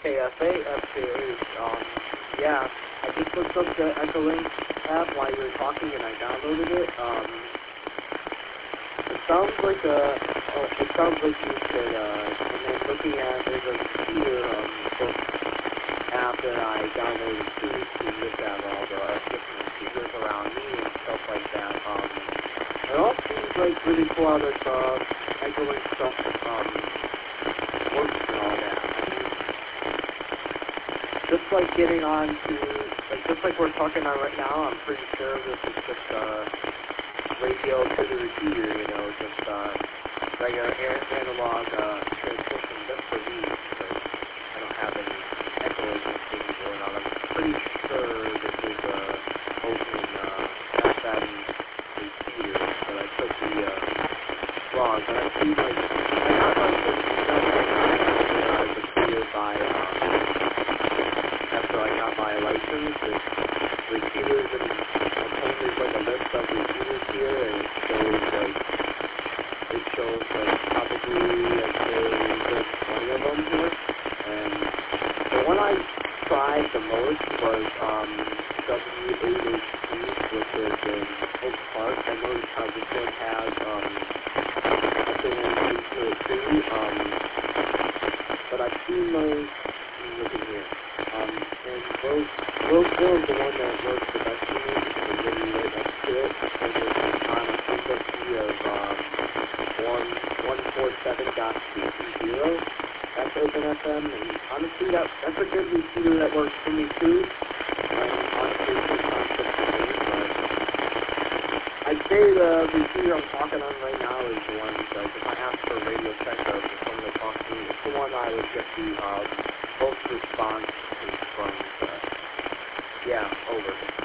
KFA FJH. Yeah, I just looked up the Echolink app while you were talking and I downloaded it. It sounds like you could, and then looking at, there's a repeater, book app that I downloaded too, to look at all the different speakers around me and stuff like that. It all seems like really cool how this, Echolink stuff, works and all that. Just like getting on to, like, just like we're talking on right now, I'm pretty sure this is just, radio to the repeater, you know, just, regular analog, transmission just for me, because I don't have any echoing things going on. I'm pretty sure this is, open, FM repeater, but I could be, wrong, but I see, like, I got, like, this repeater by, after I got my license, it's repeaters, and there's like a list of repeaters here, and it shows like probably, I'd say, there's 20 of them here, and the one I tried the most was, W8HT, which is in Oak Park. I noticed how this one has, SONC to it too, but I've seen those, looking here. And Roseville is the one that works the best for me because it's really right next to it. And it's on a frequency of 147.220. That's Open FM, and honestly, that's a good repeater that works for me too. And honestly, it's not such a thing, but I'd say the repeater I'm talking on right now is the one, like, if I ask for a radio checker for someone to talk to me, it's the one I would get the most response from. Yeah, over.